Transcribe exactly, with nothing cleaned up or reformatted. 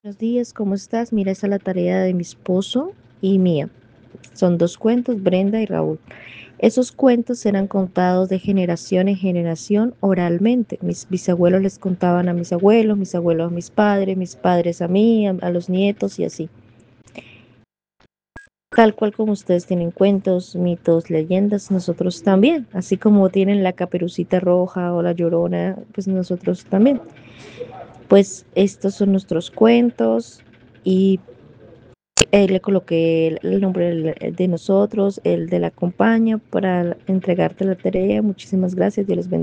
Buenos días, ¿cómo estás? Mira, esa es la tarea de mi esposo y mía. Son dos cuentos, Brenda y Raúl. Esos cuentos eran contados de generación en generación oralmente. Mis bisabuelos les contaban a mis abuelos, mis abuelos a mis padres, mis padres a mí, a, a los nietos y así. Tal cual como ustedes tienen cuentos, mitos, leyendas, nosotros también. Así como tienen la Caperucita Roja o la Llorona, pues nosotros también. Pues estos son nuestros cuentos y Eh, le coloqué el, el nombre del- de nosotros, el de la compañía, para entregarte la tarea. Muchísimas gracias, Dios les bendiga.